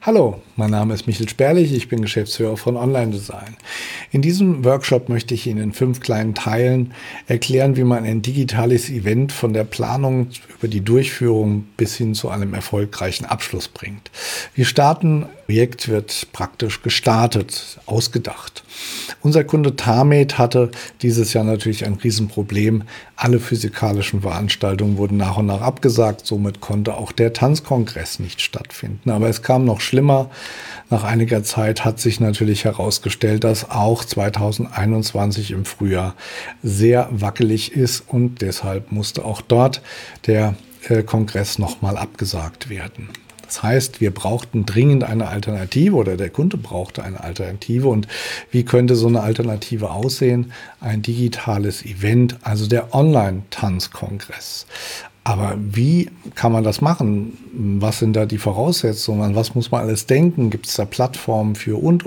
Hallo, mein Name ist Michael Sperlich, ich bin Geschäftsführer von Online Design. In diesem Workshop möchte ich Ihnen in 5 kleinen Teilen erklären, wie man ein digitales Event von der Planung über die Durchführung bis hin zu einem erfolgreichen Abschluss bringt. Wir starten, das Projekt wird praktisch gestartet, ausgedacht. Unser Kunde Tamed hatte dieses Jahr natürlich ein Riesenproblem. Alle physikalischen Veranstaltungen wurden nach und nach abgesagt, somit konnte auch der Tanzkongress nicht stattfinden. Aber es kam noch schlimmer. Nach einiger Zeit hat sich natürlich herausgestellt, dass auch 2021 im Frühjahr sehr wackelig ist und deshalb musste auch dort der Kongress nochmal abgesagt werden. Das heißt, wir brauchten dringend eine Alternative oder der Kunde brauchte eine Alternative. Und wie könnte so eine Alternative aussehen? Ein digitales Event, also der Online-Tanzkongress. Aber wie kann man das machen? Was sind da die Voraussetzungen? An was muss man alles denken? Gibt es da Plattformen für und?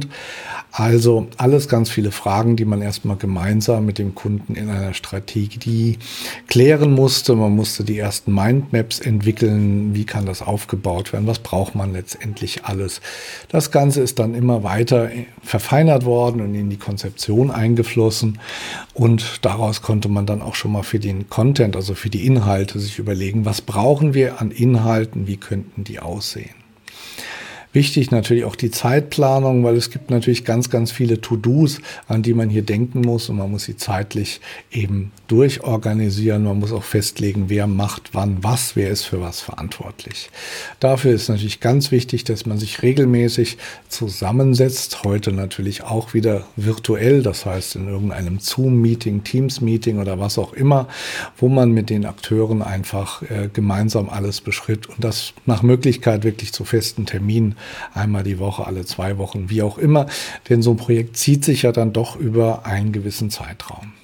Also alles ganz viele Fragen, die man erstmal gemeinsam mit dem Kunden in einer Strategie klären musste. Man musste die ersten Mindmaps entwickeln. Wie kann das aufgebaut werden? Was braucht man letztendlich alles? Das Ganze ist dann immer weiter verfeinert worden und in die Konzeption eingeflossen. Und daraus konnte man dann auch schon mal für den Content, also für die Inhalte, sich überlegen, was brauchen wir an Inhalten, wie könnten die aussehen. Wichtig natürlich auch die Zeitplanung, weil es gibt natürlich ganz, ganz viele To-Dos, an die man hier denken muss und man muss sie zeitlich eben durchorganisieren. Man muss auch festlegen, wer macht wann was, wer ist für was verantwortlich. Dafür ist natürlich ganz wichtig, dass man sich regelmäßig zusammensetzt. Heute natürlich auch wieder virtuell, das heißt in irgendeinem Zoom-Meeting, Teams-Meeting oder was auch immer, wo man mit den Akteuren einfach gemeinsam alles beschritt und das nach Möglichkeit wirklich zu festen Terminen, einmal die Woche, alle 2 Wochen, wie auch immer. Denn so ein Projekt zieht sich ja dann doch über einen gewissen Zeitraum.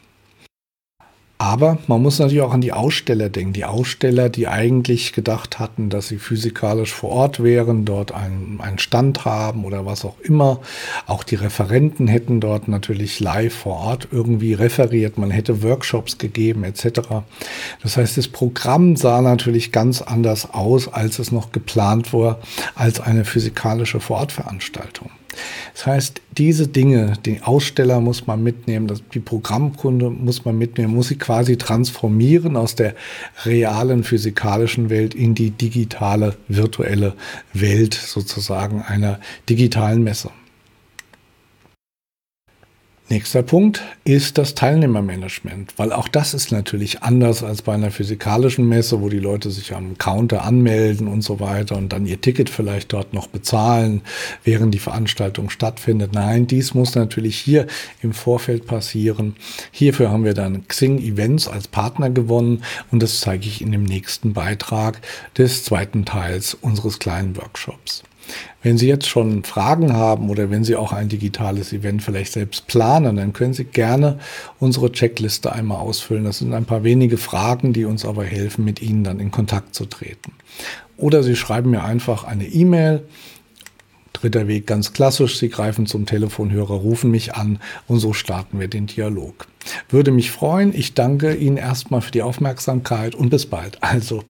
Aber man muss natürlich auch an die Aussteller denken. Die Aussteller, die eigentlich gedacht hatten, dass sie physikalisch vor Ort wären, dort einen Stand haben oder was auch immer. Auch die Referenten hätten dort natürlich live vor Ort irgendwie referiert. Man hätte Workshops gegeben etc. Das heißt, das Programm sah natürlich ganz anders aus, als es noch geplant war, als eine physikalische Vorortveranstaltung. Das heißt, diese Dinge, die Aussteller muss man mitnehmen, die Programmkunde muss man mitnehmen, muss sie quasi transformieren aus der realen physikalischen Welt in die digitale, virtuelle Welt sozusagen einer digitalen Messe. Nächster Punkt ist das Teilnehmermanagement, weil auch das ist natürlich anders als bei einer physikalischen Messe, wo die Leute sich am Counter anmelden und so weiter und dann ihr Ticket vielleicht dort noch bezahlen, während die Veranstaltung stattfindet. Nein, dies muss natürlich hier im Vorfeld passieren. Hierfür haben wir dann Xing Events als Partner gewonnen und das zeige ich in dem nächsten Beitrag des zweiten Teils unseres kleinen Workshops. Wenn Sie jetzt schon Fragen haben oder wenn Sie auch ein digitales Event vielleicht selbst planen, dann können Sie gerne unsere Checkliste einmal ausfüllen. Das sind ein paar wenige Fragen, die uns aber helfen, mit Ihnen dann in Kontakt zu treten. Oder Sie schreiben mir einfach eine E-Mail. Dritter Weg ganz klassisch, Sie greifen zum Telefonhörer, rufen mich an und so starten wir den Dialog. Würde mich freuen. Ich danke Ihnen erstmal für die Aufmerksamkeit und bis bald. Also